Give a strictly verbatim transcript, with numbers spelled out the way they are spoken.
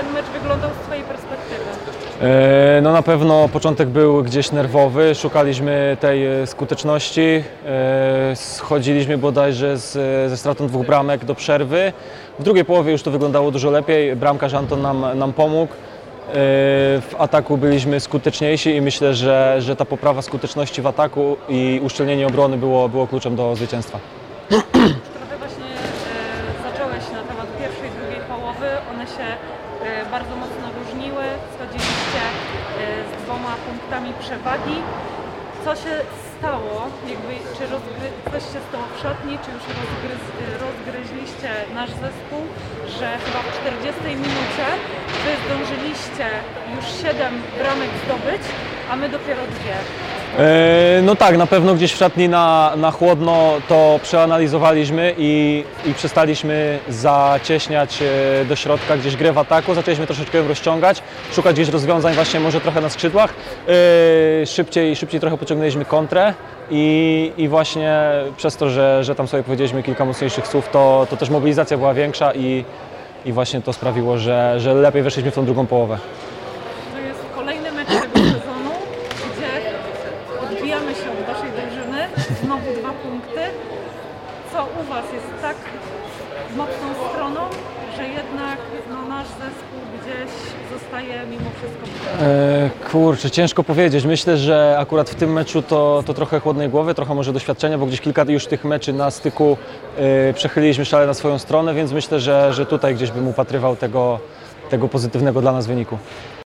ten mecz wyglądał z Twojej perspektywy? No na pewno początek był gdzieś nerwowy, szukaliśmy tej skuteczności, schodziliśmy bodajże z, ze stratą dwóch bramek do przerwy. W drugiej połowie już to wyglądało dużo lepiej, bramkarz Anton nam, nam pomógł. W ataku byliśmy skuteczniejsi i myślę, że, że ta poprawa skuteczności w ataku i uszczelnienie obrony było, było kluczem do zwycięstwa. Trochę właśnie e, zacząłeś na temat pierwszej i drugiej połowy. One się e, bardzo mocno różniły. Schodziliście e, z dwoma punktami przewagi. Co się stało? Jakby, czy rozgry... coś się stało w szatni, czy już rozgryz... rozgryźliście nasz zespół, że chyba w czterdziestej minucie wy zdążyliście już siedem bramek zdobyć, a my dopiero dwie. No tak, na pewno gdzieś w szatni na, na chłodno to przeanalizowaliśmy i, i przestaliśmy zacieśniać do środka gdzieś grę w ataku, zaczęliśmy troszeczkę ją rozciągać, szukać gdzieś rozwiązań właśnie może trochę na skrzydłach, szybciej, szybciej trochę pociągnęliśmy kontrę i, i właśnie przez to, że, że tam sobie powiedzieliśmy kilka mocniejszych słów, to, to też mobilizacja była większa i, i właśnie to sprawiło, że, że lepiej weszliśmy w tą drugą połowę. To jest kolejny mecz tego sezonu, gdzie odbijamy się od Waszej drużyny, znowu dwa punkty. Co u Was jest tak mocną stroną, że jednak no, nasz zespół gdzieś zostaje mimo wszystko w tle? E, kurczę, ciężko powiedzieć. Myślę, że akurat w tym meczu to, to trochę chłodnej głowy, trochę może doświadczenia, bo gdzieś kilka już tych meczy na styku e, przechyliliśmy szale na swoją stronę, więc myślę, że, że tutaj gdzieś bym upatrywał tego, tego pozytywnego dla nas wyniku.